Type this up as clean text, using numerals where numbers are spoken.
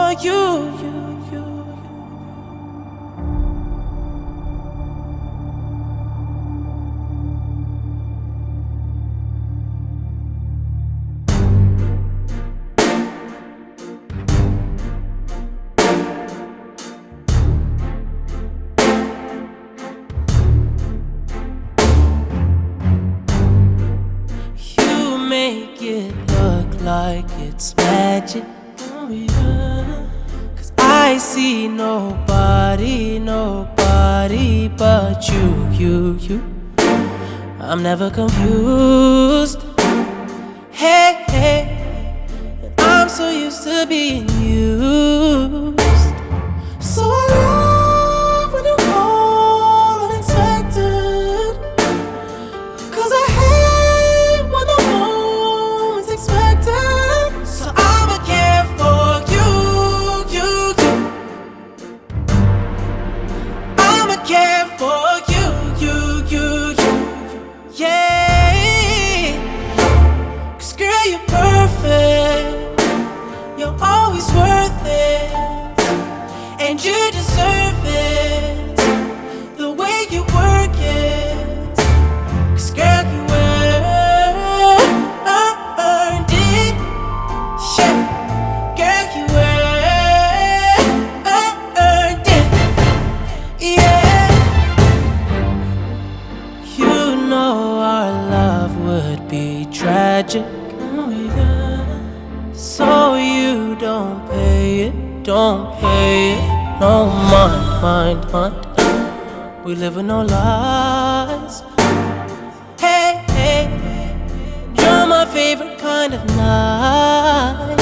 for you. You make it look like it's magic. Oh yeah. 'Cause I see nobody but you. I'm never confused. Hey, and I'm so used to being used. So I love when you call unexpected, 'cause I hate when the moment's expected. So I'ma care for you. I'ma care for you. Yeah. 'Cause girl, you're perfect. You're always worth it, and you deserve it. The way you work it, 'cause girl, you earned it. Yeah, girl, you earned it. Yeah, you know our love would be tragic. Oh yeah. So you don't pay it. No mind. We live with no lies. Hey, you're my favorite kind of night.